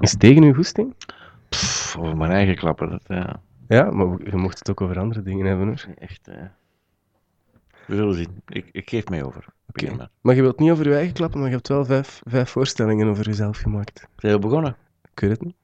Is het tegen uw goesting? Over mijn eigen klappen. Dat, Ja, maar je mocht het ook over andere dingen hebben, hoor. echt... we zullen zien. Ik geef mij over. Begin maar. Maar je wilt niet over je eigen klappen, maar je hebt wel vijf voorstellingen over jezelf gemaakt. Zijn we begonnen? Ik weet het niet.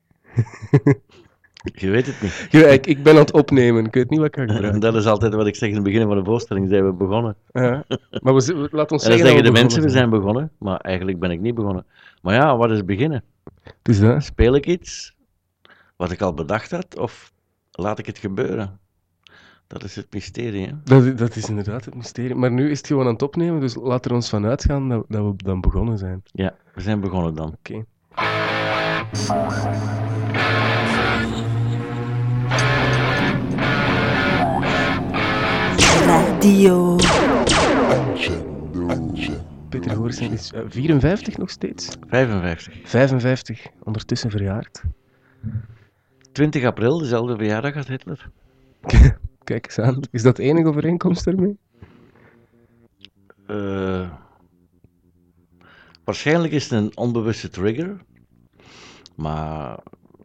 Je weet het niet. Ja, ik ben aan het opnemen, ik weet niet wat ik ga gebruiken. Dat is altijd wat ik zeg in het begin van de voorstelling. Zijn we begonnen? Ja, maar laat ons En dan zeggen zeggen de dat mensen, we begonnen zijn begonnen. Maar eigenlijk ben ik niet begonnen. Maar ja, wat is beginnen? Dus dat. Speel ik iets wat ik al bedacht had? Of laat ik het gebeuren? Dat is het mysterie, hè? Dat is inderdaad het mysterie. Maar nu is het gewoon aan het opnemen, dus laat er ons van uitgaan dat we dan begonnen zijn. Ja, we zijn begonnen dan. Oké. Radio. Peter Goorsing is 54 nog steeds. 55. 55, ondertussen verjaard. 20 april, dezelfde verjaardag als Hitler. Kijk eens aan. Is dat de enige overeenkomst ermee? Waarschijnlijk is het een onbewuste trigger. Maar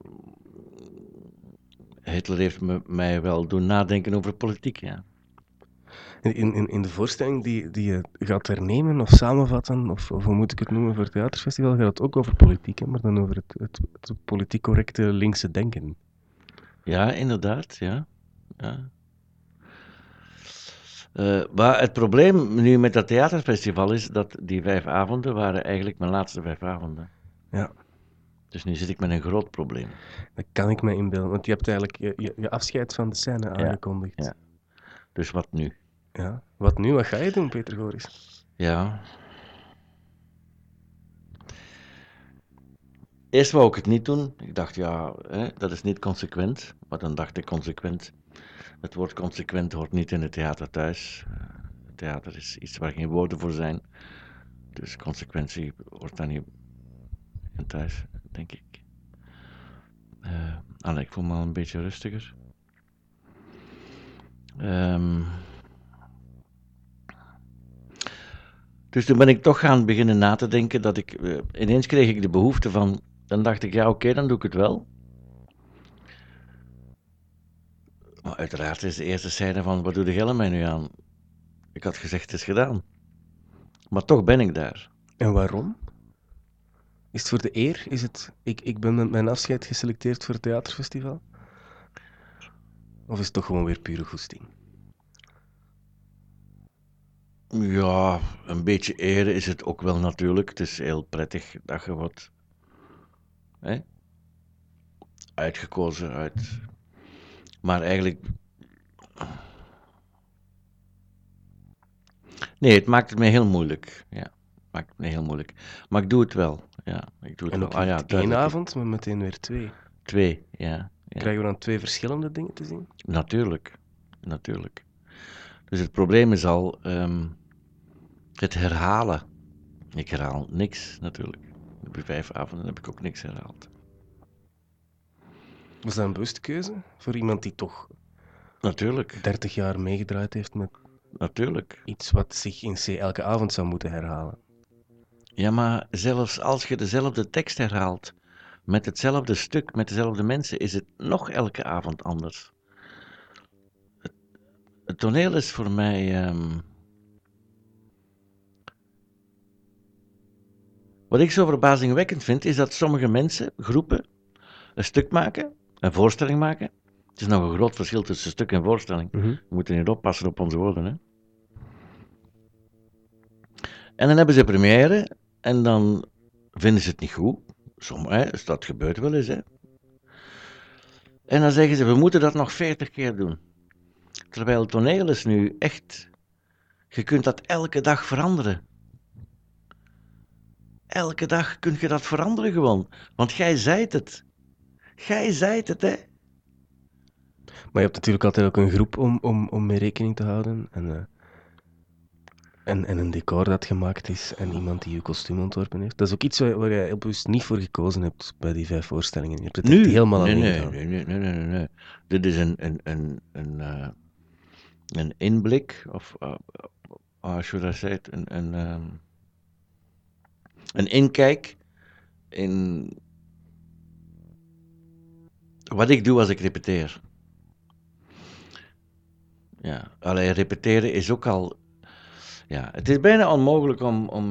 Hitler heeft mij wel doen nadenken over politiek, ja. In de voorstelling die je gaat hernemen of samenvatten, of hoe moet ik het noemen voor het theaterfestival, gaat het ook over politiek, hè, maar dan over het politiek correcte linkse denken. Ja, inderdaad, ja. Maar het probleem nu met dat theaterfestival is dat die 5 avonden waren eigenlijk mijn laatste 5 avonden. Ja. Dus nu zit ik met een groot probleem. Dat kan ik me inbeelden, want je hebt eigenlijk je afscheid van de scène aangekondigd. Ja. Dus wat nu? Ja. Wat nu? Wat ga je doen, Peter Goris? Ja. Eerst wou ik het niet doen. Ik dacht, dat is niet consequent. Maar dan dacht ik consequent. Het woord consequent hoort niet in het theater thuis. Het theater is iets waar geen woorden voor zijn. Dus consequentie hoort daar niet in thuis, denk ik. Ik voel me al een beetje rustiger. Dus toen ben ik toch gaan beginnen na te denken dat ik... ineens kreeg ik de behoefte van... Dan dacht ik, oké, dan doe ik het wel. Maar uiteraard is de eerste scène van, wat doe de gel mij nu aan? Ik had gezegd, het is gedaan. Maar toch ben ik daar. En waarom? Is het voor de eer? Is het, ik ben met mijn afscheid geselecteerd voor het theaterfestival? Of is het toch gewoon weer pure goesting? Ja, een beetje eren is het ook wel natuurlijk. Het is heel prettig dat je wordt uitgekozen uit... Maar eigenlijk... Nee, het maakt het me heel moeilijk. Ja, maakt het me heel moeilijk. Maar ik doe het wel. Ja, ik doe het En wel. ook één avond, maar meteen weer 2. 2, ja. Krijgen we dan 2 verschillende dingen te zien? Natuurlijk. Dus het probleem is al het herhalen. Ik herhaal niks, natuurlijk. Op 5 avonden heb ik ook niks herhaald. Was dat een bewuste keuze? Voor iemand die toch Natuurlijk. 30 jaar meegedraaid heeft met Natuurlijk. iets wat zich in C elke avond zou moeten herhalen. Ja, maar zelfs als je dezelfde tekst herhaalt, met hetzelfde stuk, met dezelfde mensen, is het nog elke avond anders. Het toneel is voor mij... Wat ik zo verbazingwekkend vind, is dat sommige mensen, groepen, een stuk maken, een voorstelling maken. Het is nog een groot verschil tussen stuk en voorstelling. We moeten hier oppassen op onze woorden, hè. En dan hebben ze première en dan vinden ze het niet goed. Dus dat gebeurt wel eens, hè. En dan zeggen ze, we moeten dat nog 40 keer doen. Terwijl het toneel is nu echt... Je kunt dat elke dag veranderen. Elke dag kun je dat veranderen gewoon. Want jij zijt het. Jij zijt het, hè. Maar je hebt natuurlijk altijd ook een groep om mee rekening te houden. En een decor dat gemaakt is en iemand die je kostuum ontworpen heeft. Dat is ook iets waar je heel bewust niet voor gekozen hebt bij die 5 voorstellingen. Je hebt het echt helemaal alleen gedaan. Nee. Dit is een inblik, of should I say it, een inkijk in Wat ik doe als ik repeteer. Ja, alleen repeteren is ook al... Ja, het is bijna onmogelijk om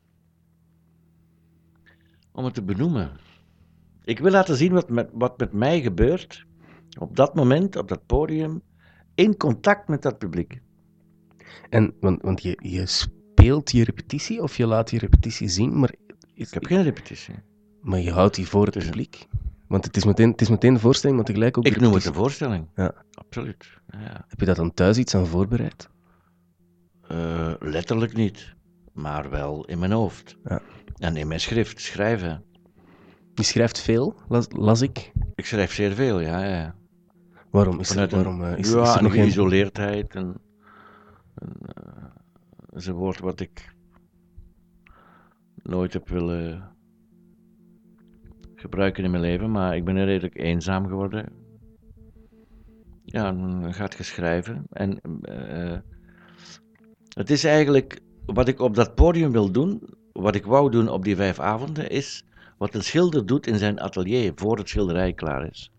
het te benoemen. Ik wil laten zien wat met mij gebeurt op dat moment, op dat podium, in contact met dat publiek. En, want je speelt je repetitie of je laat je repetitie zien, maar... Ik heb geen repetitie. Maar je houdt die voor het publiek? Want het is meteen de voorstelling, maar tegelijk ook de Ik noem het repetitie. een voorstelling. Ja. Absoluut. Ja. Heb je daar dan thuis iets aan voorbereid? Letterlijk niet, maar wel in mijn hoofd. Ja. En in mijn schrift, schrijven. Je schrijft veel, las ik. Ik schrijf zeer veel, ja. Waarom is Vanuit er een nog geen... geïsoleerdheid. Dat is een woord wat ik nooit heb willen gebruiken in mijn leven, maar ik ben redelijk eenzaam geworden. Ja, dan gaat je schrijven. En het is eigenlijk wat ik op dat podium wil doen, wat ik wou doen op die 5 avonden, is wat een schilder doet in zijn atelier voor het schilderij klaar is.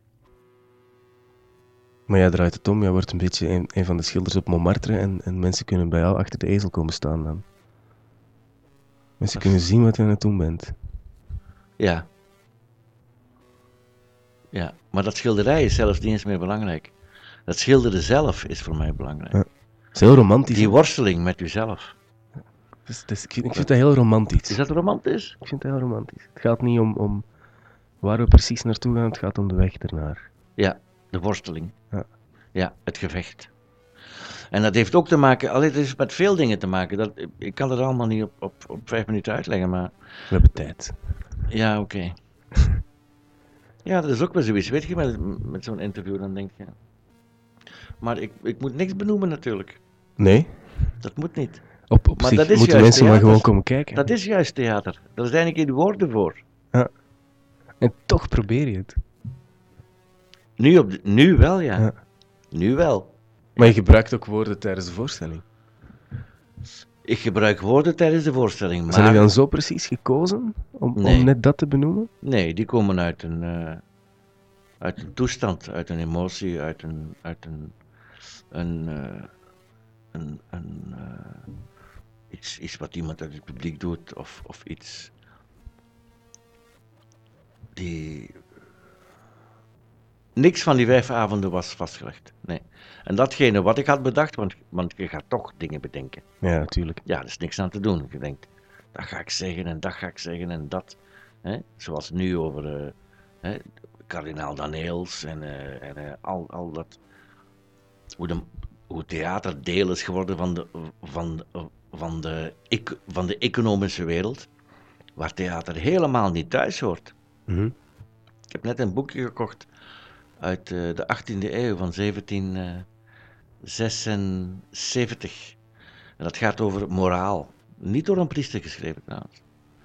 Maar jij draait het om, jij wordt een beetje een van de schilders op Montmartre en mensen kunnen bij jou achter de ezel komen staan dan. Mensen kunnen zien wat je aan het doen bent. Ja. Ja, maar dat schilderij is zelfs niet eens meer belangrijk. Dat schilderen zelf is voor mij belangrijk. Ja. Het is heel romantisch. Die worsteling met jezelf. Ik vind dat heel romantisch. Is dat romantisch? Ik vind dat heel romantisch. Het gaat niet om waar we precies naartoe gaan, het gaat om de weg ernaar. Ja, de worsteling. Ja. Ja, het gevecht. En dat heeft ook te maken, het is met veel dingen te maken. Ik kan het allemaal niet op 5 minuten uitleggen, maar... We hebben tijd. Ja, oké. Ja, dat is ook wel zoiets. Weet je, met zo'n interview, dan denk je... Maar ik moet niks benoemen natuurlijk. Nee? Dat moet niet. Op Maar zich dat is moeten juist mensen maar theater. gewoon komen kijken. Dat is juist theater. Daar zijn ik geen woorden voor. Ja. En toch probeer je het. Nu wel, ja. Ja. Nu wel. Maar je gebruikt ook woorden tijdens de voorstelling. Ik gebruik woorden tijdens de voorstelling, maar... Zijn die dan zo precies gekozen om net dat te benoemen? Nee, die komen uit een toestand, uit een emotie, uit iets wat iemand uit het publiek doet, of iets die... Niks van die 5 avonden was vastgelegd, nee. En datgene wat ik had bedacht, want je gaat toch dingen bedenken. Ja, natuurlijk. Ja, er is niks aan te doen. Je denkt, dat ga ik zeggen en dat ga ik zeggen en dat. Hè? Zoals nu over kardinaal Daneels en al dat. Hoe theater deel is geworden van de economische wereld, waar theater helemaal niet thuis hoort. Mm-hmm. Ik heb net een boekje gekocht uit de 18e eeuw van 1776. En dat gaat over moraal. Niet door een priester geschreven trouwens.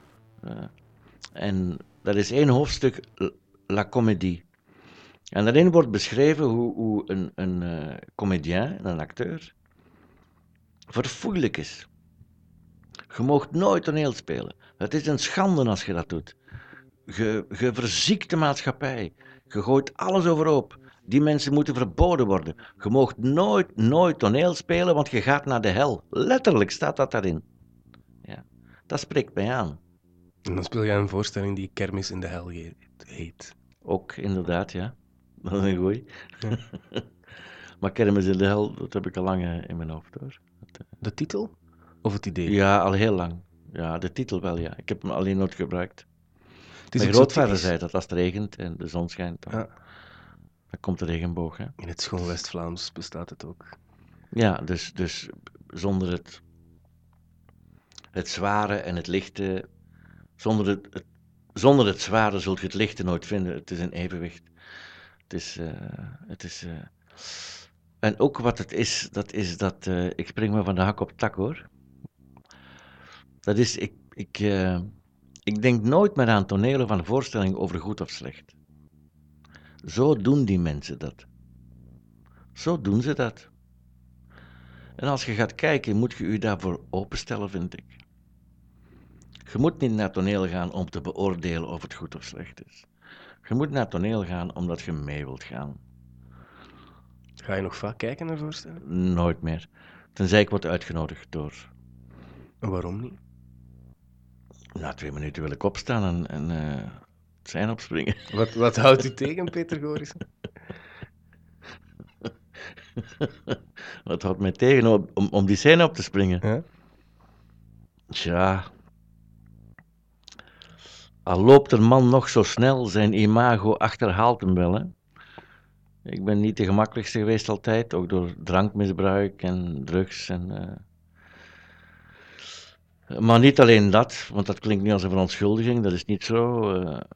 En dat is 1 hoofdstuk, La Comédie. En daarin wordt beschreven hoe een comedien, een acteur, verfoeilijk is. Je moogt nooit toneel spelen. Het is een schande als je dat doet. Je verziekt de maatschappij. Je gooit alles overhoop. Die mensen moeten verboden worden. Je moogt nooit toneel spelen, want je gaat naar de hel. Letterlijk staat dat daarin. Ja, dat spreekt mij aan. En dan speel jij een voorstelling die Kermis in de Hel heet. Ook, inderdaad, ja. Dat is een goeie. Ja. Maar Kermis in de Hel, dat heb ik al lang in mijn hoofd, hoor. De titel? Of het idee? Ja, al heel lang. Ja, de titel wel, ja. Ik heb hem alleen nooit gebruikt. Mijn ook grootvader zei dat als het regent en de zon schijnt, dan komt de regenboog. Hè? In het schoon West-Vlaams bestaat het ook. Ja, dus zonder het zware en het lichte, zonder het zware zult je het lichte nooit vinden. Het is een evenwicht. En ook wat het is, dat ik spring maar van de hak op het tak, hoor. Dat is, ik denk nooit meer aan tonelen van voorstellingen over goed of slecht. Zo doen die mensen dat. Zo doen ze dat. En als je gaat kijken, moet je je daarvoor openstellen, vind ik. Je moet niet naar toneel gaan om te beoordelen of het goed of slecht is. Je moet naar het toneel gaan omdat je mee wilt gaan. Ga je nog vaak kijken naar voorstellingen? Nooit meer. Tenzij ik word uitgenodigd door. En waarom niet? Na 2 minuten wil ik opstaan en het zijn opspringen. Wat houdt u tegen, Peter Gorissen? Wat houdt mij tegen om die scène op te springen? Ja? Tja. Al loopt een man nog zo snel, zijn imago achterhaalt hem wel. Hè? Ik ben niet de gemakkelijkste geweest altijd, ook door drankmisbruik en drugs. Maar niet alleen dat, want dat klinkt nu als een verontschuldiging, dat is niet zo.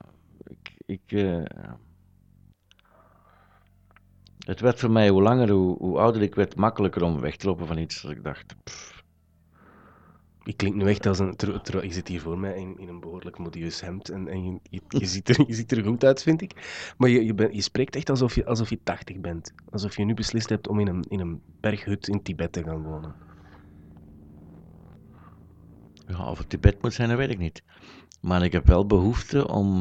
Het werd voor mij, hoe langer, hoe ouder ik werd, makkelijker om weg te lopen van iets. Dat ik dacht, Je klinkt nu echt als een... Je zit hier voor mij in een behoorlijk modieus hemd en je ziet er goed uit, vind ik. Maar je spreekt echt alsof je 80 bent. Alsof je nu beslist hebt om in een berghut in Tibet te gaan wonen. ja, of het Tibet moet zijn, dat weet ik niet. Maar ik heb wel behoefte om...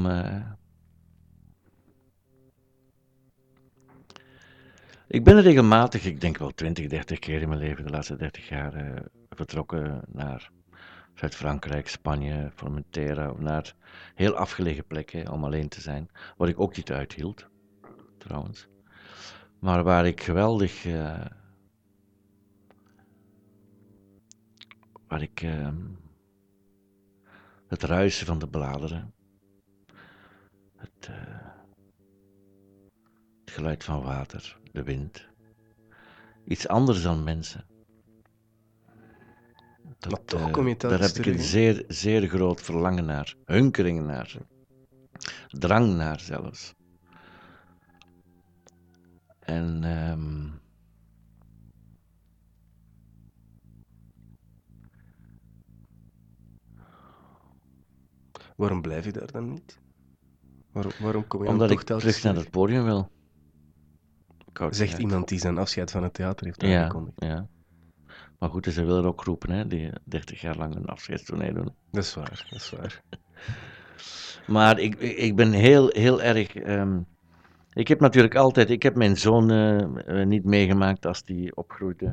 Ik ben regelmatig, ik denk wel 20, 30 keer in mijn leven, de laatste 30 jaar, vertrokken naar Zuid-Frankrijk, Spanje, Formentera, of naar heel afgelegen plekken om alleen te zijn. Wat ik ook niet uithield, trouwens. Maar waar ik geweldig... waar ik... het ruisen van de bladeren, het geluid van water, de wind. Iets anders dan mensen. Maar toch kom je Daar telkens heb ik een terug, hè? zeer, zeer groot verlangen naar, hunkering naar, drang naar zelfs. En Waarom blijf je daar dan niet? Waarom kom je dan omdat toch ik telkens terug naar het podium wil. Zegt iemand die zijn afscheid van het theater heeft Ja, aangekondigd. ja. Maar goed, ze willen ook roepen, hè, die 30 jaar lang een afscheidstournee doen. Dat is waar, dat is waar. Maar ik ben heel, heel erg... ik heb natuurlijk altijd... Ik heb mijn zoon niet meegemaakt als die opgroeide.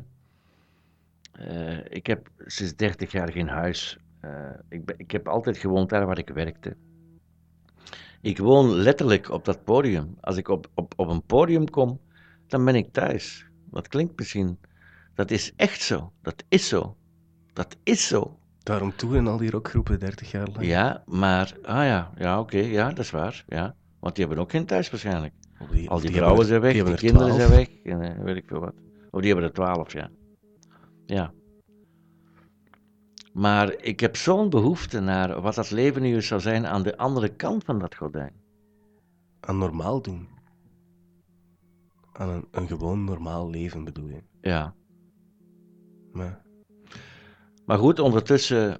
Ik heb sinds 30 jaar geen huis. Ik heb altijd gewoond daar waar ik werkte. Ik woon letterlijk op dat podium. Als ik op een podium kom, dan ben ik thuis. Dat klinkt misschien... Dat is echt zo. Dat is zo. Dat is zo. Daarom toeren al die rockgroepen 30 jaar lang. Ja, maar... ja, oké, ja, dat is waar. Ja. Want die hebben ook geen thuis waarschijnlijk. Al die vrouwen zijn weg, die kinderen zijn weg, en weet ik veel wat. Of die hebben er 12, ja. Ja. Maar ik heb zo'n behoefte naar wat dat leven nu zou zijn aan de andere kant van dat gordijn. Aan normaal doen. Aan een gewoon normaal leven bedoel je. Ja. Maar goed, ondertussen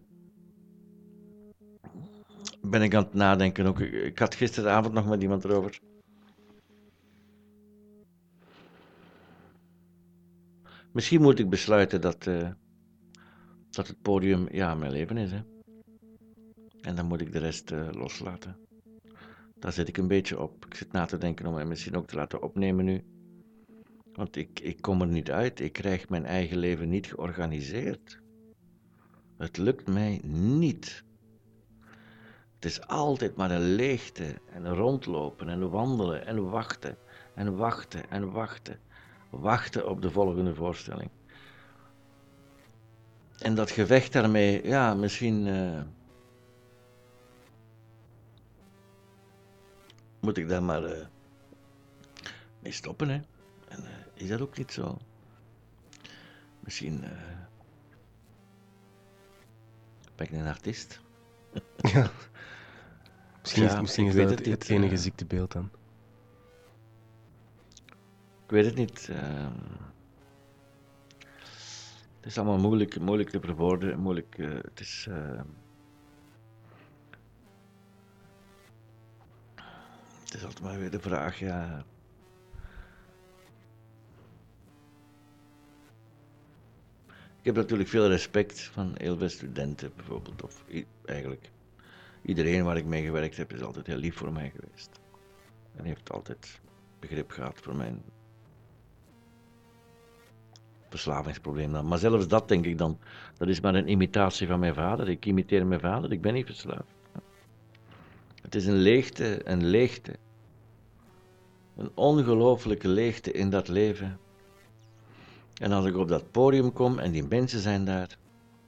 ben ik aan het nadenken ook. Ik had gisteravond nog met iemand erover. Misschien moet ik besluiten dat het podium, ja, mijn leven is, hè. En dan moet ik de rest loslaten. Daar zit ik een beetje op. Ik zit na te denken om hem misschien ook te laten opnemen nu. Want ik kom er niet uit. Ik krijg mijn eigen leven niet georganiseerd. Het lukt mij niet. Het is altijd maar een leegte en een rondlopen en wandelen en wachten en wachten en wachten. Wachten op de volgende voorstelling. En dat gevecht daarmee, ja, misschien moet ik daar maar mee stoppen, hè. En is dat ook niet zo? Misschien ben ik een artiest. ja. Misschien ik is weet dat het niet, het enige ziektebeeld dan. Ik weet het niet. Het is allemaal moeilijk te verwoorden. Moeilijk. Het is. Het is altijd maar weer de vraag, ja. Ik heb natuurlijk veel respect van heel veel studenten bijvoorbeeld. Of eigenlijk iedereen waar ik mee gewerkt heb is altijd heel lief voor mij geweest. En heeft altijd begrip gehad voor mijn verslavingsprobleem dan. Maar zelfs dat denk ik dan, dat is maar een imitatie van mijn vader. Ik imiteer mijn vader, ik ben niet verslaafd. Het is een leegte. Een ongelooflijke leegte in dat leven. En als ik op dat podium kom en die mensen zijn daar.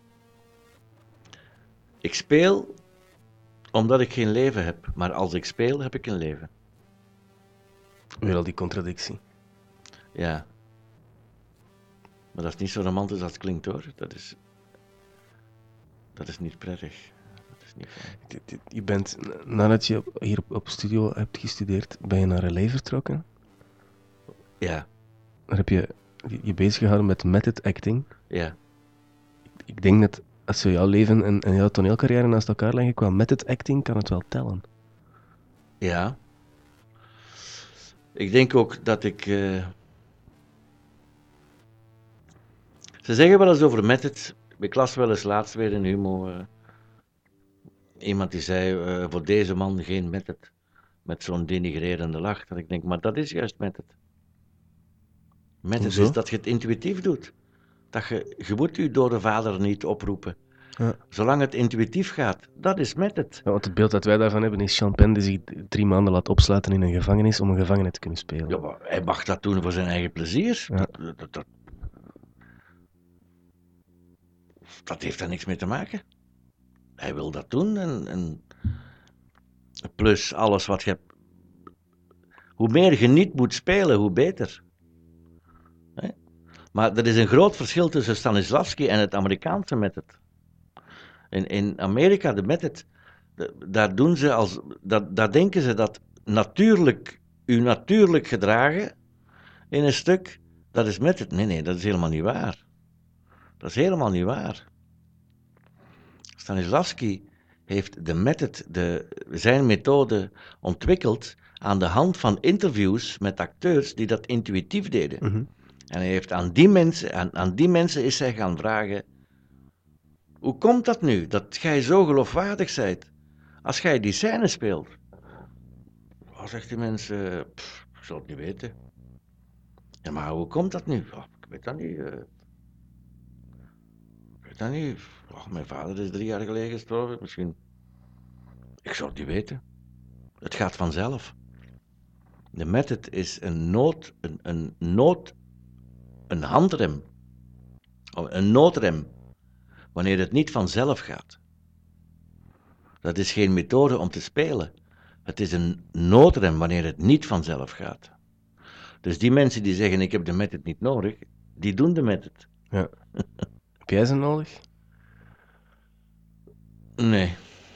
Ik speel omdat ik geen leven heb, maar als ik speel heb ik een leven. Weer al die contradictie. Ja. Maar dat is niet zo romantisch als het klinkt hoor. Dat is niet prettig. Dat is niet fijn. Je bent, nadat je hier op studio hebt gestudeerd, ben je naar LA vertrokken. Ja, Daar heb je bezig gehouden met method acting. ja. Ik denk dat als je jouw leven en jouw toneelcarrière naast elkaar leggen qua method acting, kan het wel tellen. Ja. Ik denk ook dat ik... Ze zeggen wel eens over method. Ik las wel eens laatst weer in Humo. Iemand die zei, voor deze man geen method. Met zo'n denigrerende lach. Dat ik denk, maar dat is juist method. Method Hoezo? is dat je het intuïtief doet. Dat je moet je door de vader niet oproepen. Ja. Zolang het intuïtief gaat, dat is method. Ja, want het beeld dat wij daarvan hebben is Sean Penn die zich 3 maanden laat opsluiten in een gevangenis om een gevangene te kunnen spelen. Ja, maar hij mag dat doen voor zijn eigen plezier. Ja. Dat heeft daar niks mee te maken. Hij wil dat doen en plus alles wat je hebt. Hoe meer je niet moet spelen, hoe beter. Hè? Maar er is een groot verschil tussen Stanislavski en het Amerikaanse method. In Amerika, de method, daar doen ze daar denken ze dat u natuurlijk gedragen in een stuk, dat is method. Nee, dat is helemaal niet waar. Dat is helemaal niet waar. Stanislavski heeft de method, zijn methode ontwikkeld aan de hand van interviews met acteurs die dat intuïtief deden. Mhm. En hij heeft aan die mensen is hij gaan vragen, hoe komt dat nu, dat jij zo geloofwaardig bent, als jij die scène speelt? Oh, zegt die mensen, ik zal het niet weten. Ja, maar hoe komt dat nu? Oh, ik weet dat niet. Oh, mijn vader is 3 jaar geleden gestorven, misschien. Ik zou het niet weten. Het gaat vanzelf. De method is een handrem. Een noodrem. Wanneer het niet vanzelf gaat. Dat is geen methode om te spelen. Het is een noodrem wanneer het niet vanzelf gaat. Dus die mensen die zeggen ik heb de method niet nodig, die doen de method. Ja. Heb jij ze nodig? Nee.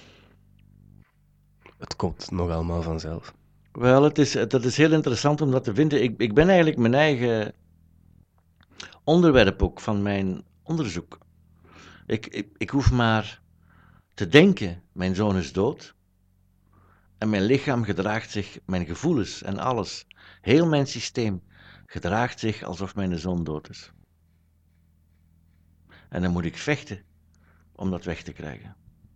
Het komt nog allemaal vanzelf. Wel, dat is heel interessant om dat te vinden. Ik ben eigenlijk mijn eigen onderwerp ook van mijn onderzoek. Ik hoef maar te denken, mijn zoon is dood. En mijn lichaam gedraagt zich, mijn gevoelens en alles, heel mijn systeem, gedraagt zich alsof mijn zoon dood is. En dan moet ik vechten om dat weg te krijgen.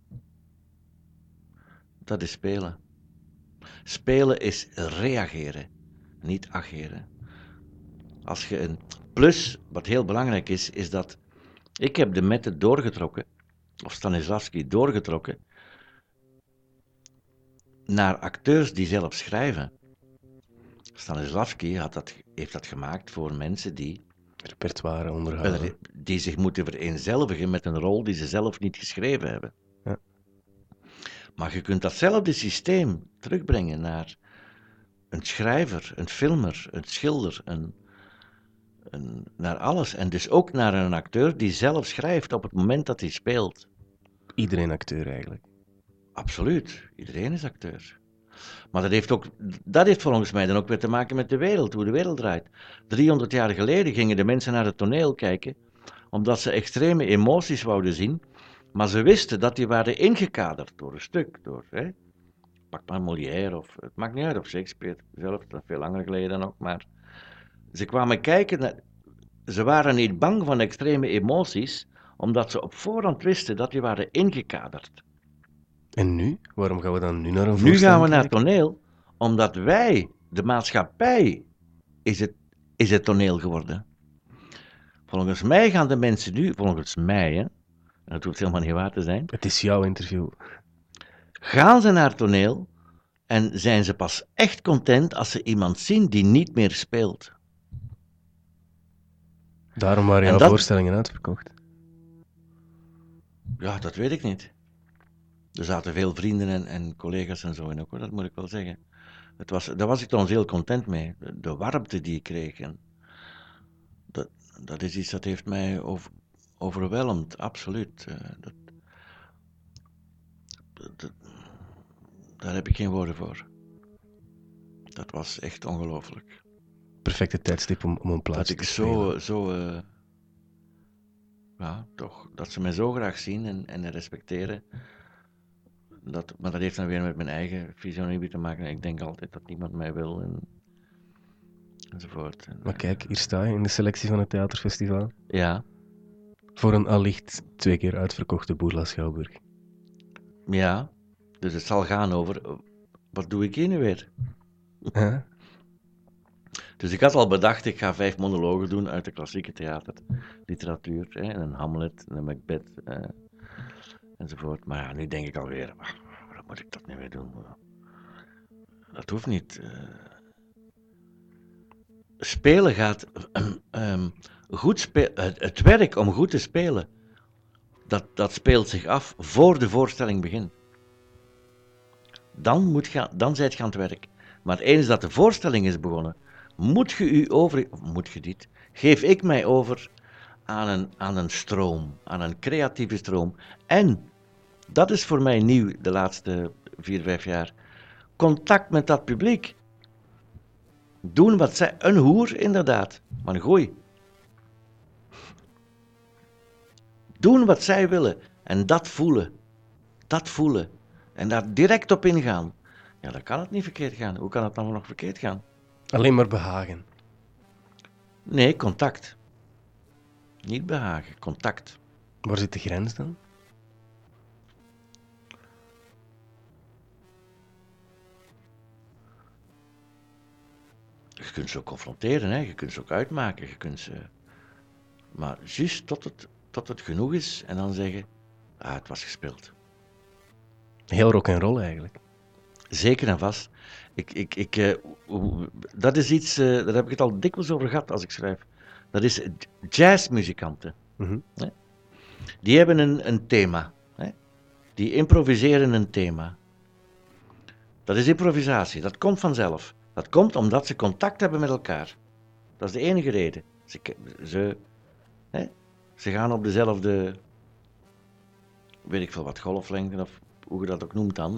Dat is spelen. Spelen is reageren, niet ageren. Als je plus, wat heel belangrijk is dat ik heb de method doorgetrokken, of Stanislavski doorgetrokken, naar acteurs die zelf schrijven. Stanislavski heeft dat gemaakt voor mensen die Repertoire onderhouden. Die zich moeten vereenzelvigen met een rol die ze zelf niet geschreven hebben. Ja. Maar je kunt datzelfde systeem terugbrengen naar een schrijver, een filmer, een schilder, naar alles. En dus ook naar een acteur die zelf schrijft op het moment dat hij speelt. Iedereen acteur eigenlijk. Absoluut, iedereen is acteur. Maar dat heeft volgens mij dan ook weer te maken met de wereld, hoe de wereld draait. 300 jaar geleden gingen de mensen naar het toneel kijken, omdat ze extreme emoties wouden zien, maar ze wisten dat die waren ingekaderd door een stuk. Pak maar Molière, of het maakt niet uit, of Shakespeare zelf, dat is veel langer geleden ook, maar ze kwamen kijken, ze waren niet bang van extreme emoties, omdat ze op voorhand wisten dat die waren ingekaderd. En nu? Waarom gaan we dan nu naar een Nu voorstelling gaan we naar het kijken? toneel, omdat wij de maatschappij is het toneel geworden. Volgens mij gaan de mensen nu, volgens mij, hè, dat hoeft helemaal niet waar te zijn, Het is jouw interview. gaan ze naar toneel en zijn ze pas echt content als ze iemand zien die niet meer speelt. Daarom waren En jouw dat- voorstellingen uitverkocht. Ja, dat weet ik niet. Er zaten veel vrienden en collega's en zo in ook, hoor, dat moet ik wel zeggen. Daar was ik trouwens heel content mee. De warmte die ik kreeg. En dat is iets dat heeft mij overweldigd, absoluut. Daar heb ik geen woorden voor. Dat was echt ongelooflijk. Perfecte tijdstip om een Dat plaatsje ik te spelen. ja, toch, dat ze mij zo graag zien en respecteren. Maar dat heeft dan weer met mijn eigen fysionomie te maken. Ik denk altijd dat niemand mij wil enzovoort. Maar kijk, hier sta je in de selectie van het theaterfestival. Ja, Voor een allicht 2 keer uitverkochte Boerla Schouwburg. ja. Dus het zal gaan over, wat doe ik hier nu weer? Huh? Dus ik had al bedacht, ik ga 5 monologen doen uit de klassieke theaterliteratuur. Een Hamlet, een Macbeth, enzovoort. Maar ja, nu denk ik alweer, waarom moet ik dat nu weer doen? Dat hoeft niet. Spelen gaat... het werk om goed te spelen, dat speelt zich af voor de voorstelling begint. Dan zijt je aan het werk. Maar eens dat de voorstelling is begonnen, geef ik mij over aan een stroom, aan een creatieve stroom. En, dat is voor mij nieuw de laatste 4-5 jaar, contact met dat publiek. Doen wat zij, een hoer inderdaad, maar een goeie. Doen wat zij willen en dat voelen en daar direct op ingaan. Ja, dan kan het niet verkeerd gaan. Hoe kan het dan nog verkeerd gaan? Alleen maar behagen. Nee, contact. Niet behagen, contact. Waar zit de grens dan? Je kunt ze ook confronteren, hè? Je kunt ze ook uitmaken, maar juist tot het genoeg is en dan zeggen, het was gespeeld. Heel rock en roll eigenlijk. Zeker en vast. Dat is iets, daar heb ik het al dikwijls over gehad als ik schrijf. Dat is jazzmuzikanten. Mhm. Hè? Die hebben een thema. Hè? Die improviseren een thema. Dat is improvisatie. Dat komt vanzelf. Dat komt omdat ze contact hebben met elkaar. Dat is de enige reden. Ze gaan op dezelfde, weet ik veel wat, golflengte of hoe je dat ook noemt dan.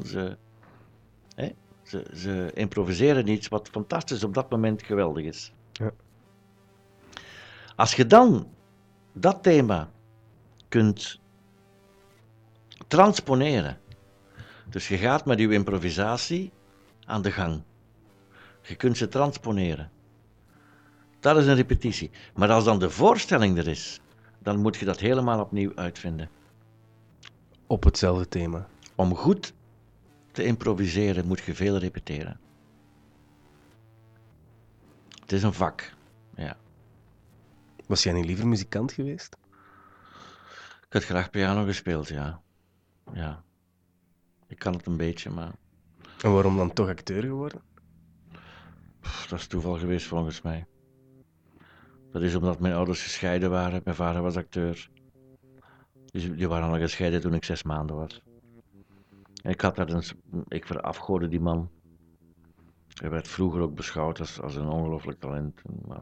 Ze improviseren iets wat fantastisch op dat moment geweldig is. Ja. Als je dan dat thema kunt transponeren, dus je gaat met je improvisatie aan de gang. Je kunt ze transponeren. Dat is een repetitie. Maar als dan de voorstelling er is, dan moet je dat helemaal opnieuw uitvinden. Op hetzelfde thema. Om goed te improviseren moet je veel repeteren. Het is een vak, ja. Was jij niet liever muzikant geweest? Ik had graag piano gespeeld, ja. Ja. Ik kan het een beetje, maar En waarom dan toch acteur geworden? dat is toeval geweest volgens mij. Dat is omdat mijn ouders gescheiden waren. Mijn vader was acteur. Die waren al gescheiden toen ik 6 maanden was. En ik verafgoorde die man. Hij werd vroeger ook beschouwd als een ongelooflijk talent. Nou,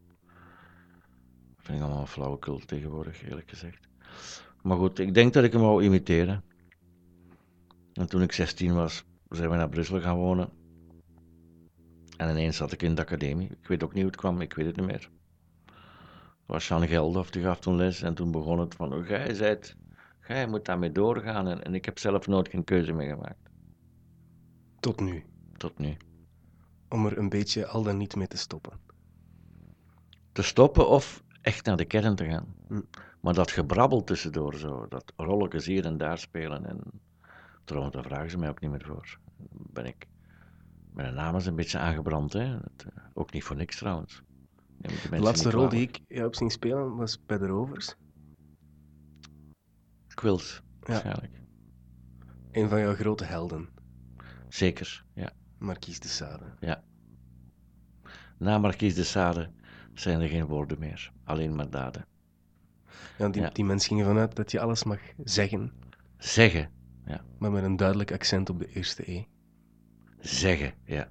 dat vind ik allemaal flauwekul tegenwoordig, eerlijk gezegd. Maar goed, ik denk dat ik hem wou imiteren. En toen ik 16 was, zijn we naar Brussel gaan wonen. En ineens zat ik in de academie. Ik weet ook niet hoe het kwam, ik weet het niet meer. Het was Jean Geldof, die gaf toen les. En toen begon het van, jij moet daarmee doorgaan. En ik heb zelf nooit geen keuze meer gemaakt. Tot nu. Tot nu. Om er een beetje al dan niet mee te stoppen. Te stoppen of echt naar de kern te gaan. Hm. Maar dat gebrabbel tussendoor, zo, dat rolletjes hier en daar spelen. En trouwens, daar vragen ze mij ook niet meer voor. Mijn naam is een beetje aangebrand, hè. Ook niet voor niks trouwens. De laatste rol die ik heb zien spelen was bij de Rovers. Quills, waarschijnlijk. Een van jouw grote helden, Zeker, ja. Marquise de Sade. Ja. Na Marquise de Sade zijn er geen woorden meer. Alleen maar daden. Ja, die mens ging ervan uit dat je alles mag zeggen. Zeggen, ja. Maar met een duidelijk accent op de eerste E. Zeggen, ja.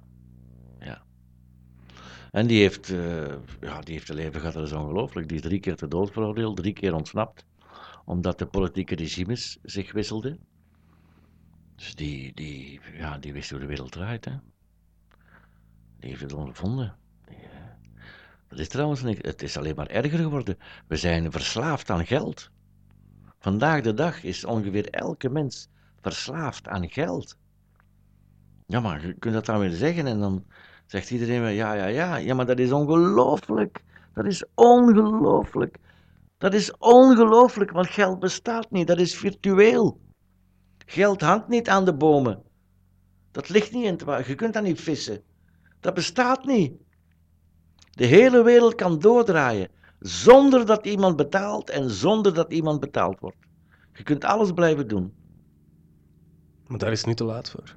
En die heeft een leven gehad, dat is ongelooflijk. Die is 3 keer ter dood veroordeeld, 3 keer ontsnapt. Omdat de politieke regimes zich wisselden. Dus die wist hoe de wereld draait, hè. Die heeft het ondervonden. Dat is trouwens niet, het is alleen maar erger geworden. We zijn verslaafd aan geld. Vandaag de dag is ongeveer elke mens verslaafd aan geld. Ja, maar je kunt dat dan weer zeggen en dan zegt iedereen weer ja, maar dat is ongelooflijk. Dat is ongelooflijk. Dat is ongelooflijk, want geld bestaat niet, dat is virtueel. Geld hangt niet aan de bomen. Dat ligt niet in het water, je kunt dat niet vissen. Dat bestaat niet. De hele wereld kan doordraaien, zonder dat iemand betaalt en zonder dat iemand betaald wordt. Je kunt alles blijven doen. Maar daar is het nu te laat voor.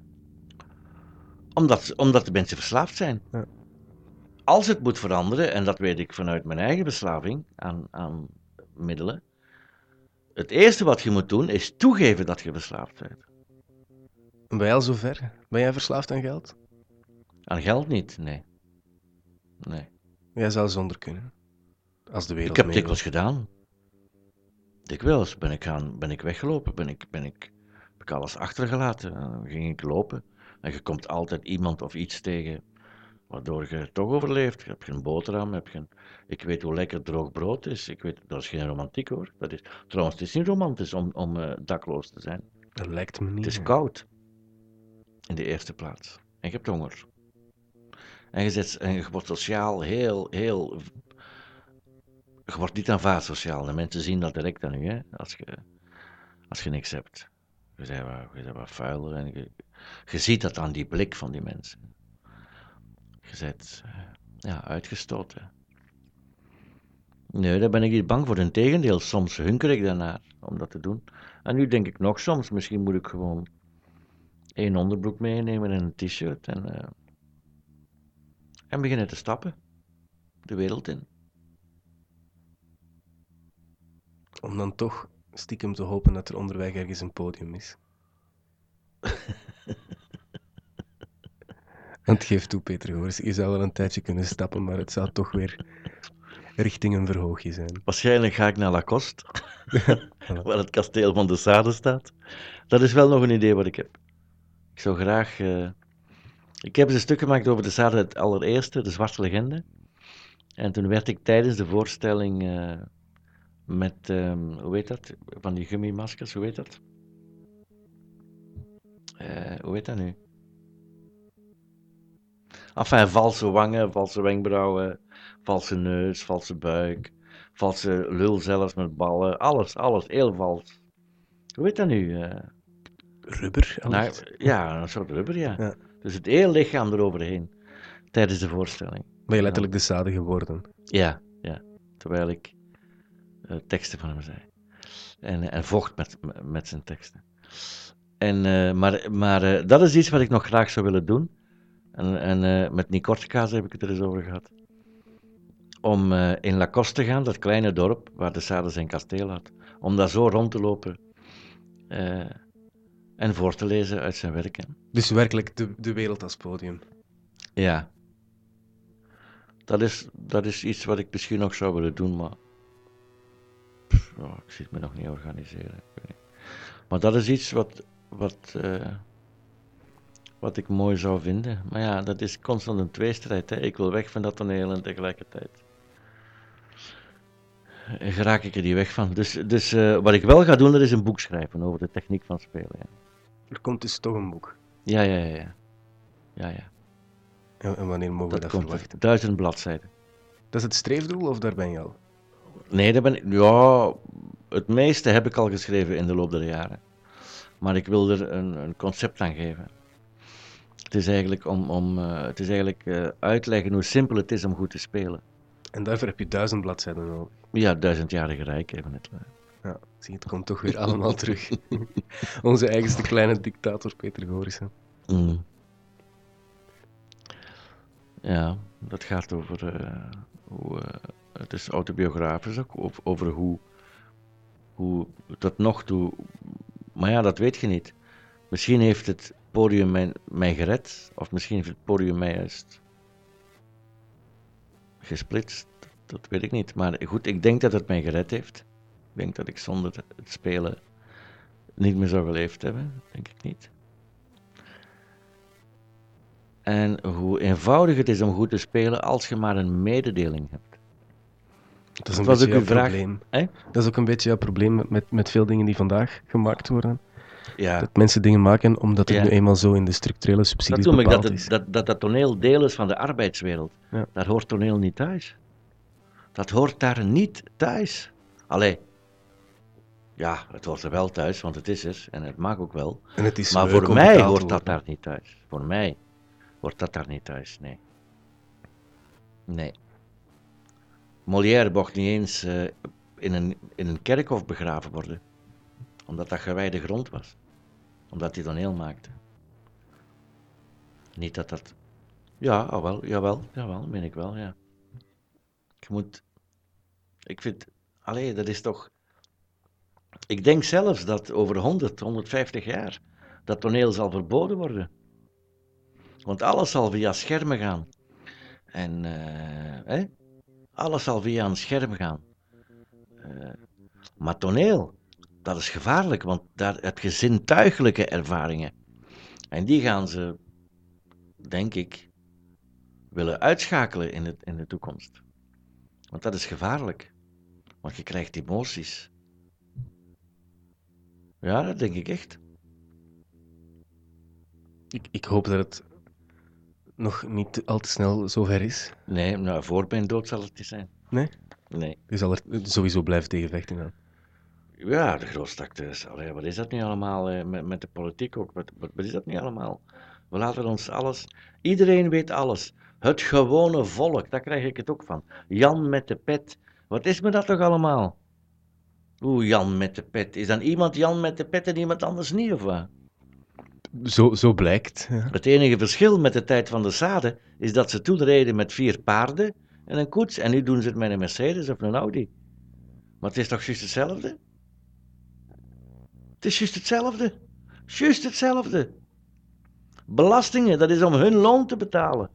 Omdat de mensen verslaafd zijn. Ja. Als het moet veranderen, en dat weet ik vanuit mijn eigen verslaving aan middelen. Het eerste wat je moet doen, is toegeven dat je verslaafd bent. Ben jij al zover? Ben jij verslaafd aan geld? Aan geld niet, nee. Jij zou zonder kunnen. Als de wereld Ik heb mee dikwijls gedaan. Dikwijls ben ik weggelopen, heb ik alles achtergelaten. Dan ging ik lopen. En je komt altijd iemand of iets tegen, waardoor je toch overleeft. Je hebt geen boterham, ik weet hoe lekker droog brood is. Dat is geen romantiek hoor. Trouwens, het is niet romantisch om dakloos te zijn. Dat lijkt me niet. Het is koud. In de eerste plaats. En je hebt honger. En je wordt sociaal heel. Je wordt niet aanvaard sociaal. De mensen zien dat direct aan u, hè, als je niks hebt. Je bent wat vuiler en je ziet dat aan die blik van die mensen. Je bent uitgestoten. Nee, daar ben ik niet bang voor. Integendeel, soms hunker ik daarnaar om dat te doen. En nu denk ik nog soms, misschien moet ik gewoon 1 onderbroek meenemen en een t-shirt en beginnen te stappen. De wereld in. Om dan toch stiekem te hopen dat er onderweg ergens een podium is. Want geef toe, Peter Goris, je zou wel een tijdje kunnen stappen, maar het zou toch weer richting een verhoogje zijn. Waarschijnlijk ga ik naar Lacoste, waar het kasteel van de Sade staat. Dat is wel nog een idee wat ik heb. Ik zou graag... Ik heb eens een stuk gemaakt over de Sade, het allereerste, de Zwarte Legende. En toen werd ik tijdens de voorstelling met, hoe heet dat, van die gummimaskers, hoe heet dat? Hoe heet dat nu? Enfin, valse wangen, valse wenkbrauwen, valse neus, valse buik, valse lul zelfs met ballen, alles, heel vals. Hoe heet dat nu? Rubber? Ja, een soort rubber, ja. Ja. Dus het hele lichaam eroverheen, tijdens de voorstelling. Ben je letterlijk de Sade geworden? Ja, terwijl ik teksten van hem zei. En vocht met zijn teksten. Maar dat is iets wat ik nog graag zou willen doen. En met Nick Kortekaas heb ik het er eens over gehad. Om in Lacoste te gaan, dat kleine dorp waar de Sade zijn kasteel had. Om daar zo rond te lopen en voor te lezen uit zijn werken. Dus werkelijk de wereld als podium. Ja. Dat is iets wat ik misschien nog zou willen doen, maar ik zie het me nog niet organiseren. Ik weet niet. Maar dat is iets wat ik mooi zou vinden. Maar ja, dat is constant een tweestrijd. Hè. Ik wil weg van dat toneel en tegelijkertijd raak ik er niet weg van. Dus wat ik wel ga doen, dat is een boek schrijven over de techniek van spelen. Ja. Er komt dus toch een boek? Ja. En wanneer mogen we dat verwachten? 1000 bladzijden. Dat is het streefdoel of daar ben je al? Nee, daar ben ik... Ja, het meeste heb ik al geschreven in de loop der jaren. Maar ik wil er een concept aan geven. Het is eigenlijk, uitleggen hoe simpel het is om goed te spelen. En daarvoor heb je 1000 bladzijden nodig. Ja, 1000-jarige rijk even net. Ja, zie, het komt toch weer allemaal terug. Onze eigenste kleine dictator, Peter Gorissen. Mm. Ja, dat gaat over het is autobiografisch ook, over hoe tot nog toe, maar ja, dat weet je niet. Misschien heeft het podium mij gered, of misschien heeft het podium mij juist gesplitst, dat weet ik niet. Maar goed, ik denk dat het mij gered heeft. Ik denk dat ik zonder het spelen niet meer zou geleefd hebben, denk ik niet. En hoe eenvoudig het is om goed te spelen als je maar een mededeling hebt. Dat is een beetje jouw probleem. Dat is ook een beetje jouw probleem met veel dingen die vandaag gemaakt worden. Ja. Dat mensen dingen maken omdat het nu eenmaal zo in de structurele subsidies bepaald is. Dat toneel deel is van de arbeidswereld. Ja. Daar hoort toneel niet thuis. Dat hoort daar niet thuis. Allee, ja, het hoort er wel thuis, want het is er en het mag ook wel. En het is maar voor mij hoort dat daar niet thuis. Voor mij hoort dat daar niet thuis, nee. Nee. Molière mocht niet eens in een kerkhof begraven worden, omdat dat gewijde grond was. Omdat hij toneel maakte. Niet dat... Ja, jawel, meen ik wel, ja. Je moet... Ik vind... Allee, dat is toch... Ik denk zelfs dat over 150 jaar dat toneel zal verboden worden. Want alles zal via schermen gaan. En... Alles zal via een scherm gaan. Maar toneel, dat is gevaarlijk, want daar heb je zintuigelijke ervaringen. En die gaan ze, denk ik, willen uitschakelen in de toekomst. Want dat is gevaarlijk. Want je krijgt emoties. Ja, dat denk ik echt. Ik hoop dat het nog niet al te snel zover is. Nee, nou, voor mijn dood zal het niet zijn. Nee? Nee. Je zal er sowieso blijven tegenvechten dan. Ja, de grootste acteurs. Allee, wat is dat nu allemaal met de politiek ook? Wat is dat nu allemaal? We laten ons alles... Iedereen weet alles. Het gewone volk, daar krijg ik het ook van. Jan met de pet. Wat is me dat toch allemaal? Oeh, Jan met de pet. Is dan iemand Jan met de pet en iemand anders niet, of wat? Zo blijkt. Ja. Het enige verschil met de tijd van de Sade is dat ze toen reden met 4 paarden en een koets. En nu doen ze het met een Mercedes of een Audi. Maar het is toch juist hetzelfde? Het is juist hetzelfde. Juist hetzelfde. Belastingen, dat is om hun loon te betalen.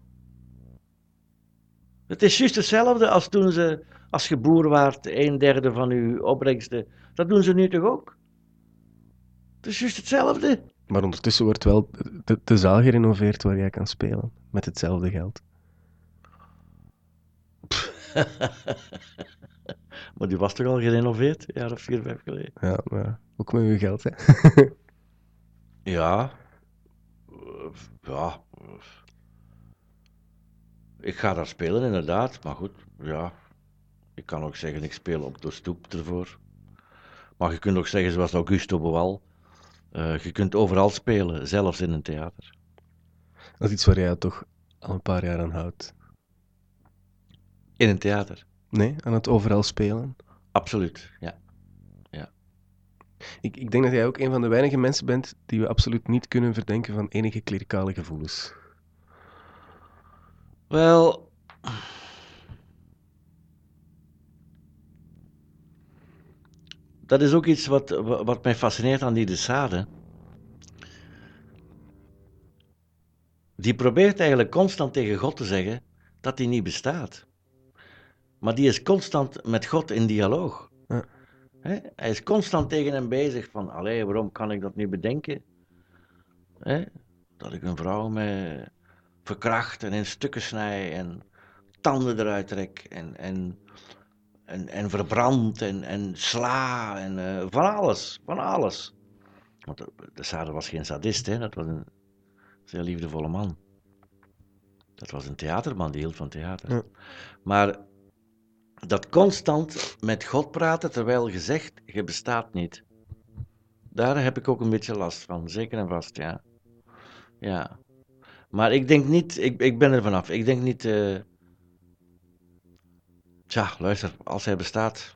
Het is juist hetzelfde als toen ze, als je boer waart, 1/3 van uw opbrengsten. Dat doen ze nu toch ook? Het is juist hetzelfde. Maar ondertussen wordt wel de zaal gerenoveerd waar jij kan spelen. Met hetzelfde geld. Maar die was toch al gerenoveerd, een jaar of 4, 5 geleden? Ja, maar ook met uw geld, hè? Ja. Ja. Ik ga daar spelen, inderdaad. Maar goed, ja. Ik kan ook zeggen, ik speel op de stoep ervoor. Maar je kunt ook zeggen, zoals Augusto Boal. Je kunt overal spelen, zelfs in een theater. Dat is iets waar jij toch al een paar jaar aan houdt. In een theater? Nee, aan het overal spelen? Absoluut, ja. Ik denk dat jij ook een van de weinige mensen bent die we absoluut niet kunnen verdenken van enige klerikale gevoelens. Wel... Dat is ook iets wat mij fascineert aan die de Sade. Die probeert eigenlijk constant tegen God te zeggen dat hij niet bestaat. Maar die is constant met God in dialoog. Ja. Hij is constant tegen hem bezig van, allee, waarom kan ik dat niet bedenken? Dat ik een vrouw me verkracht en in stukken snij en tanden eruit trek en verbrand en sla en van alles. Want de Sade was geen sadist, hè? Dat was een zeer liefdevolle man. Dat was een theaterman, die hield van theater. Ja. Maar dat constant met God praten, terwijl je zegt, je bestaat niet. Daar heb ik ook een beetje last van, zeker en vast, ja. Ja. Maar ik denk niet, ik ben er vanaf. Ik denk niet, tja, luister, als hij bestaat,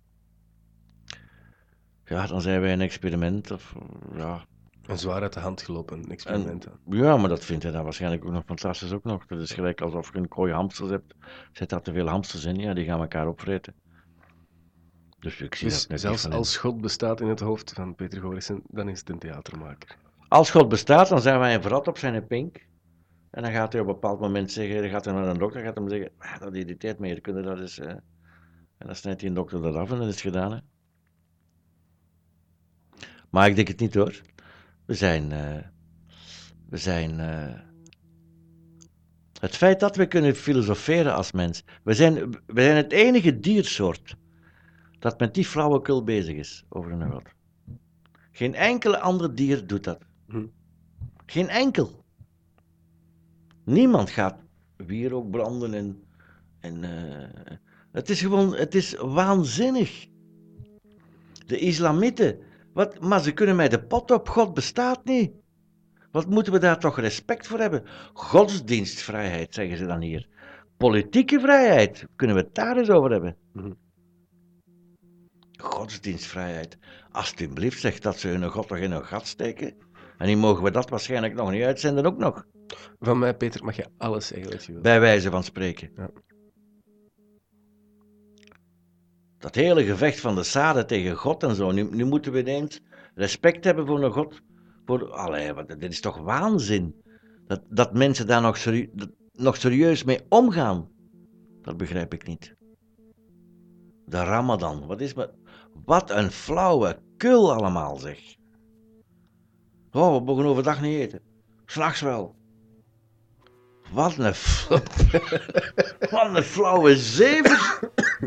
ja, dan zijn wij een experiment. Of, ja, Een zwaar uit de hand gelopen experiment. ja, maar dat vindt hij dan waarschijnlijk ook nog fantastisch ook nog. Dat is gelijk alsof je een kooi hamsters hebt. Zet daar te veel hamsters in, ja, die gaan elkaar opvreten. Dus ik zie Dus dat net zelfs niet van in. als God bestaat in het hoofd van Peter Gorissen, dan is het een theatermaker. Als God bestaat, dan zijn wij een verrat op zijn pink. En dan gaat hij op een bepaald moment zeggen, dan gaat hij naar een dokter, gaat hem zeggen, dat irriteert me, hier kunnen dat eens... En dan snijdt die een dokter dat af en dan is het gedaan, hè. Maar ik denk het niet hoor. We zijn het feit dat we kunnen filosoferen als mens. We zijn het enige diersoort dat met die flauwekul bezig is over een god. Geen enkel ander dier doet dat. Geen enkel. Niemand gaat wierook branden en het is waanzinnig. De islamieten, maar ze kunnen mij de pot op, God bestaat niet. Wat moeten we daar toch respect voor hebben? Godsdienstvrijheid, zeggen ze dan hier. Politieke vrijheid, kunnen we het daar eens over hebben? Godsdienstvrijheid. Alsjeblieft, zegt dat ze hun God nog in hun gat steken. En die mogen we dat waarschijnlijk nog niet uitzenden ook nog. Van mij, Peter, mag je alles zeggen wat je wilt. Bij wijze van spreken. Ja. Dat hele gevecht van de Sade tegen God en zo. Nu moeten we ineens respect hebben voor een God. Dit is toch waanzin. Dat mensen daar nog serieus mee omgaan. Dat begrijp ik niet. De Ramadan. Wat een flauwe kul allemaal, zeg. Oh, we mogen overdag niet eten. 's Nachts wel. Wat een flauwe zever.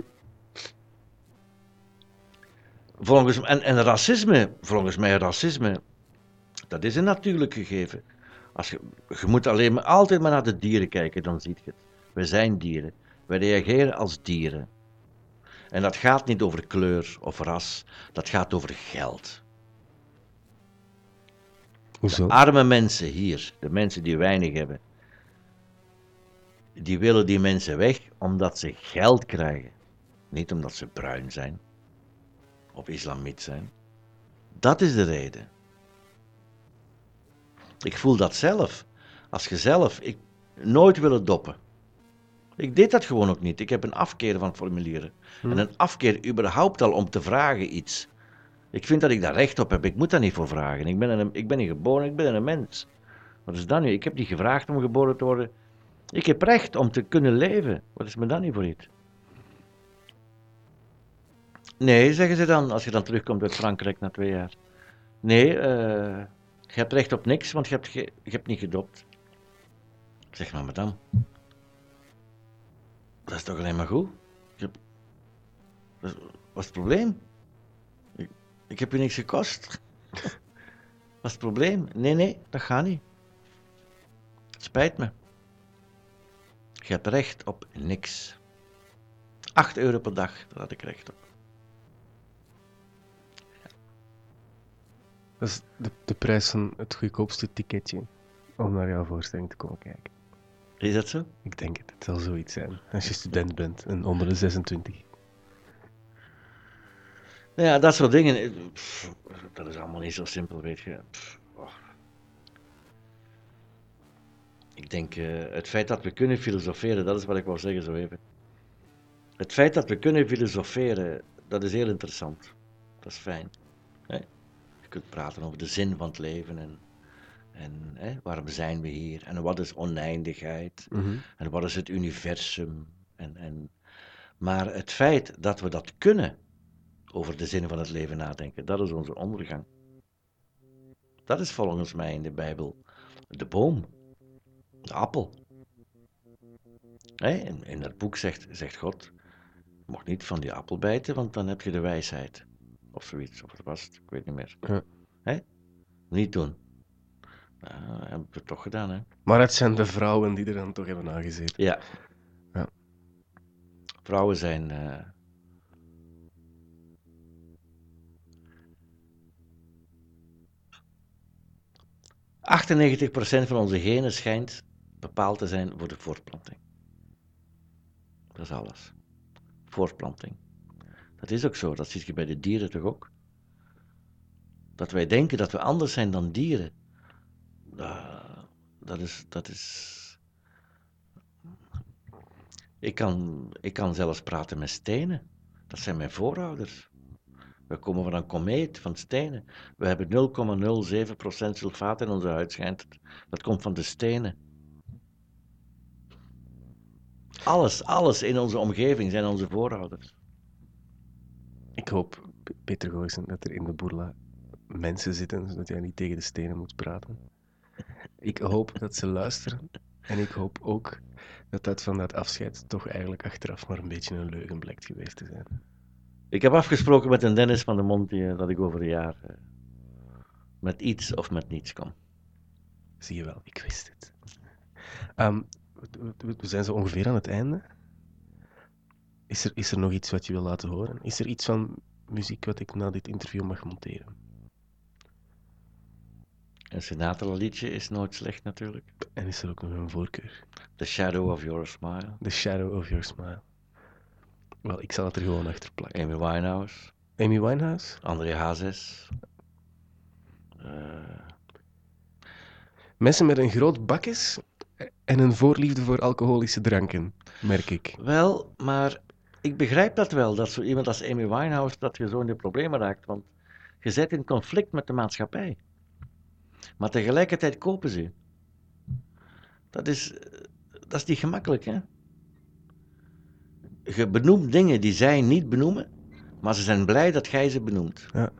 En racisme, volgens mij racisme, dat is een natuurlijk gegeven. Je moet altijd maar naar de dieren kijken, dan zie je het. We zijn dieren. We reageren als dieren. En dat gaat niet over kleur of ras, dat gaat over geld. Hoezo? De arme mensen hier, de mensen die weinig hebben, die willen die mensen weg omdat ze geld krijgen. Niet omdat ze bruin zijn of islamiet zijn. Dat is de reden. Ik voel dat zelf. Als je zelf, ik nooit willen doppen. Ik deed dat gewoon ook niet. Ik heb een afkeer van formulieren. En een afkeer überhaupt al om te vragen iets. Ik vind dat ik daar recht op heb. Ik moet daar niet voor vragen. Ik ben niet geboren, ik ben een mens. Wat is dat nu? Ik heb niet gevraagd om geboren te worden. Ik heb recht om te kunnen leven. Wat is me dan niet voor iets? Nee, zeggen ze dan, als je dan terugkomt uit Frankrijk na 2 jaar. Nee, je hebt recht op niks, want je hebt niet gedopt. Zeg maar, madame. Dat is toch alleen maar goed? Wat is het probleem? Ik heb je niks gekost. Wat is het probleem? Nee, dat gaat niet. Het spijt me. Je hebt recht op niks. 8 euro per dag, daar had ik recht op. Dat is de prijs van het goedkoopste ticketje om naar jouw voorstelling te komen kijken. Is dat zo? Ik denk het. Het zal zoiets zijn. Als je student bent en onder de 26. Nou ja, dat soort dingen. Dat is allemaal niet zo simpel, weet je. Ik denk, het feit dat we kunnen filosoferen, dat is wat ik wou zeggen zo even. Het feit dat we kunnen filosoferen, dat is heel interessant. Dat is fijn. Hè? Je kunt praten over de zin van het leven en waarom zijn we hier en wat is oneindigheid en wat is het universum. Maar het feit dat we dat kunnen, over de zin van het leven nadenken, dat is onze ondergang. Dat is volgens mij in de Bijbel de boom, de appel. In dat boek zegt God, je mag niet van die appel bijten, want dan heb je de wijsheid. Of zoiets, of wat was het, ik weet niet meer. Ja. Niet doen. Nou, hebben we het toch gedaan, hè. Maar het zijn de vrouwen die er dan toch hebben aangezeten. Ja. Ja. Vrouwen zijn... 98% van onze genen schijnt bepaald te zijn voor de voortplanting. Dat is alles. Voortplanting. Dat is ook zo, dat zie je bij de dieren toch ook. Dat wij denken dat we anders zijn dan dieren. Dat is... Ik kan zelfs praten met stenen. Dat zijn mijn voorouders. We komen van een komeet van stenen. We hebben 0,07% sulfaat in onze huid, schijnt het. Dat komt van de stenen. Alles in onze omgeving zijn onze voorouders. Ik hoop, Peter Gooysen, dat er in de Boerla mensen zitten, zodat jij niet tegen de stenen moet praten. Ik hoop dat ze luisteren. En ik hoop ook dat van dat afscheid toch eigenlijk achteraf maar een beetje een leugen blijkt geweest te zijn. Ik heb afgesproken met een Dennis van de Mont dat ik over een jaar met iets of met niets kom. Zie je wel, ik wist het. We zijn zo ongeveer aan het einde. Is er nog iets wat je wil laten horen? Is er iets van muziek wat ik na dit interview mag monteren? Een Sinatra-liedje is nooit slecht natuurlijk. En is er ook nog een voorkeur? The Shadow of Your Smile. The Shadow of Your Smile. Wel, ik zal het er gewoon achter plakken. Amy Winehouse. Amy Winehouse? André Hazes. Mensen met een groot bakjes en een voorliefde voor alcoholische dranken, merk ik. Wel, maar ik begrijp dat wel, dat zo iemand als Amy Winehouse, dat je zo in de problemen raakt, want je zit in conflict met de maatschappij. Maar tegelijkertijd kopen ze je. Dat is niet gemakkelijk, hè? Je benoemt dingen die zij niet benoemen, maar ze zijn blij dat jij ze benoemt. Ja.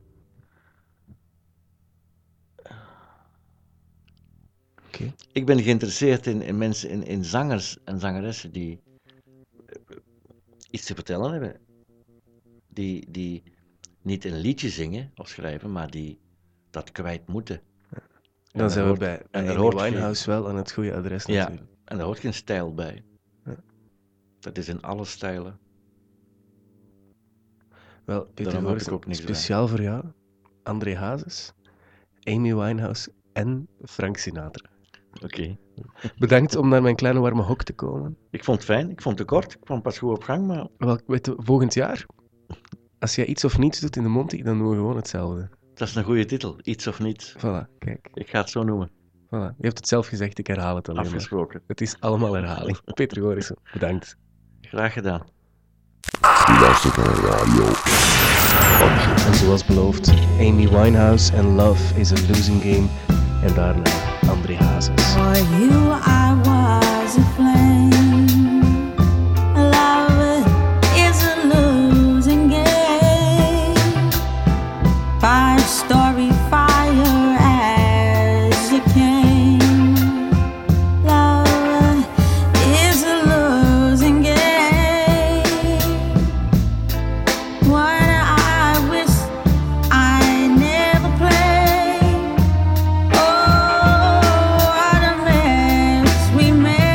Okay. Ik ben geïnteresseerd in mensen, in zangers en zangeressen die iets te vertellen hebben. Die niet een liedje zingen of schrijven, maar die dat kwijt moeten. Dan zijn we bij Amy Winehouse wel aan het goede adres natuurlijk. Ja, en daar hoort geen stijl bij. Ja. Dat is in alle stijlen. Wel, Peter Gooysen, speciaal voor jou, André Hazes, Amy Winehouse en Frank Sinatra. Oké. Bedankt om naar mijn kleine warme hok te komen. Ik vond het fijn, ik vond het te kort, ik kwam pas goed op gang, maar... Wel, weet je, volgend jaar, als jij iets of niets doet in de Monty, dan doen we gewoon hetzelfde. Dat is een goede titel, iets of niets. Voilà, kijk. Ik ga het zo noemen. Voilà. Je hebt het zelf gezegd, ik herhaal het alleen Afgesproken. maar. Het is allemaal herhaling. Peter Gooysen, bedankt. Graag gedaan. En zoals beloofd, Amy Winehouse en Love is a Losing Game. En daarna André Hazes. For you I was a flame. Love is a losing game. 5-story fire as you came. Love is a losing game. One I wish I never played. Oh, what a mess we made.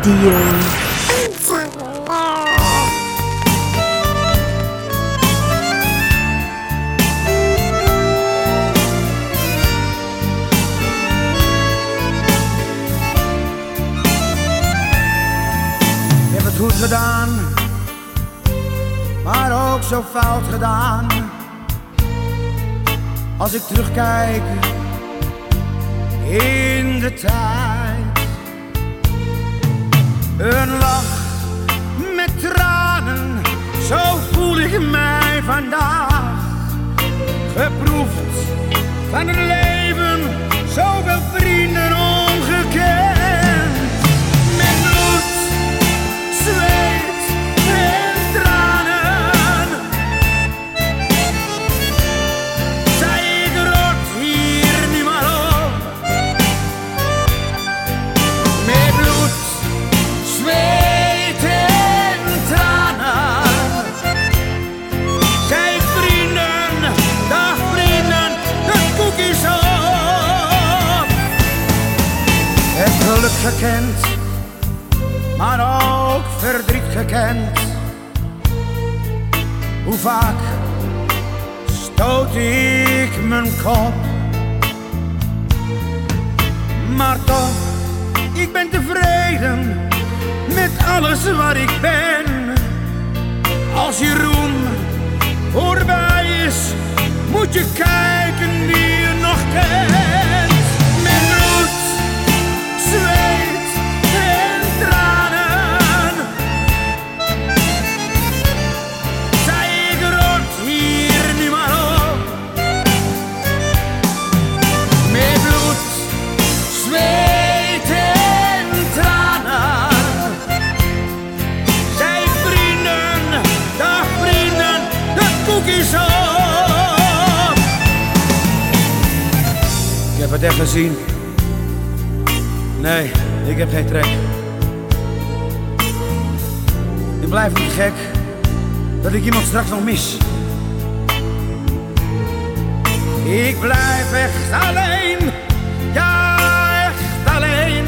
Radio. Ik heb het goed gedaan, maar ook zo fout gedaan. Als ik terugkijk in de tijd, een lach met tranen, zo voel ik mij vandaag. Geproefd van het leven, zoveel vrienden ongekend. Met bloed, zweet en tranen zei ik rot hier nu maar op. Met bloed, zweet en tranen zei ik vrienden, dag vrienden, de koek is op. Het geluk gekend, maar ook verdriet gekend. Hoe vaak stoot ik mijn kop, maar toch, ik ben tevreden met alles waar ik ben. Als je roem voorbij is, moet je kijken wie je nog kent. Met bloed, zweet en tranen zei ik rot hier nu maar op. Met bloed, zweet en tranen zei ik vrienden, dag vrienden, de koek is op. Ik heb het echt gezien. Nee, ik heb geen trek. Ik blijf niet gek dat ik iemand straks nog mis. Ik blijf echt alleen, ja echt alleen.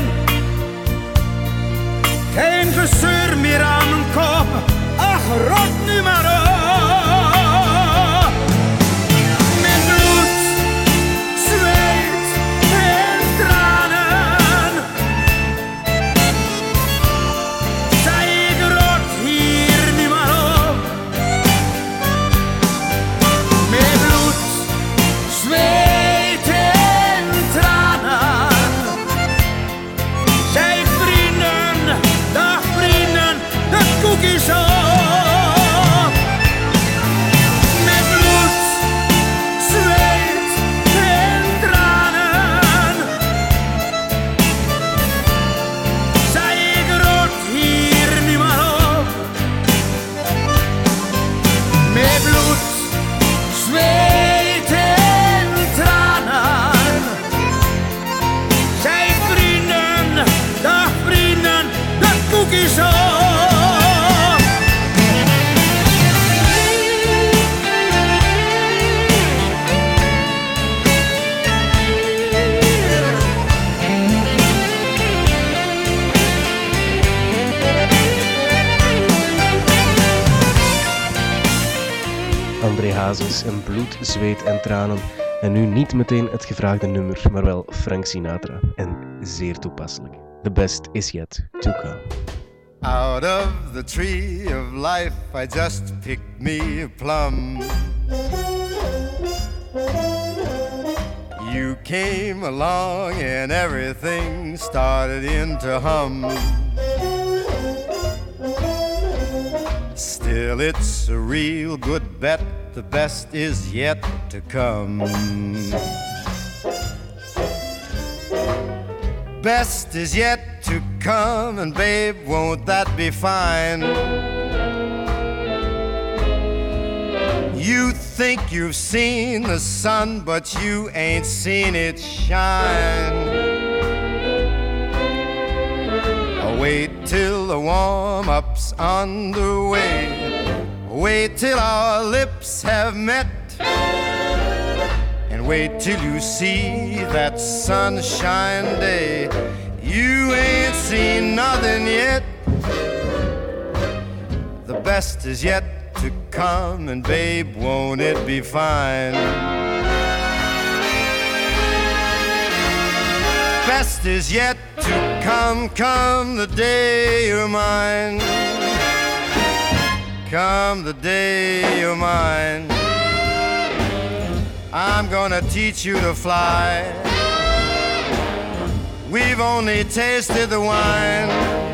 Geen gezeur meer aan mijn kop, ach rot nu maar op. Met bloed, zweet en tranen zei ik rot hier nu maar op. Met bloed, zweet en tranen zei ik vrienden, dag vrienden, de koek is op. Met bloed, zweet en tranen zei ik rot hier nu maar op. Met bloed, zweet en tranen zei ik vrienden, dag vrienden, de koek is op. André Hazes en bloed, zweet en tranen. En nu niet meteen het gevraagde nummer, maar wel Frank Sinatra. En zeer toepasselijk. The best is yet to come. Out of the tree of life I just picked me a plum. You came along and everything started in to hum. Still it's a real good bet, the best is yet to come. Best is yet to come, and babe, won't that be fine? You think you've seen the sun, but you ain't seen it shine. Wait till the warm-up's underway. Wait till our lips have met. And wait till you see that sunshine day. You ain't seen nothing yet. The best is yet to come, and babe, won't it be fine? Best is yet to come, come the day you're mine. Come the day you're mine. I'm gonna teach you to fly. We've only tasted the wine.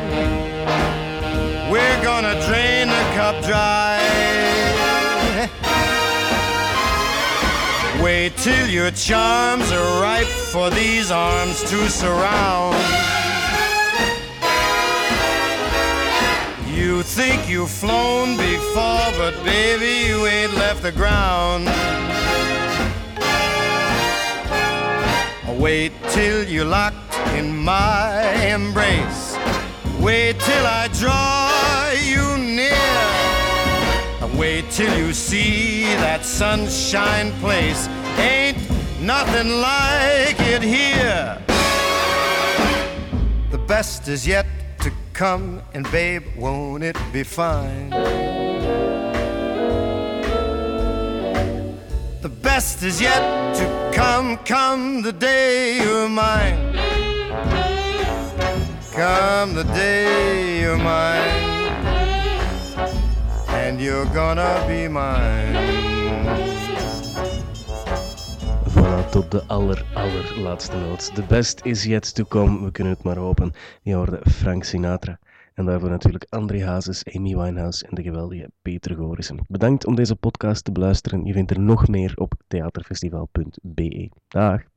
We're gonna drain the cup dry. Wait till your charms are ripe for these arms to surround. You think you've flown before, but baby, you ain't left the ground. Wait till you're locked in my embrace. Wait till I draw you near. Wait till you see that sunshine place. Ain't nothing like it here. The best is yet to come, and babe, won't it be fine? The best is yet to come, come the day you're mine. Come the day you're mine. And you're gonna be mine. Voilà, tot de allerlaatste noot. The best is yet to come, we kunnen het maar hopen. Je hoorde Frank Sinatra. En daarvoor natuurlijk André Hazes, Amy Winehouse en de geweldige Peter Gorissen. Bedankt om deze podcast te beluisteren. Je vindt er nog meer op theaterfestival.be. Dag!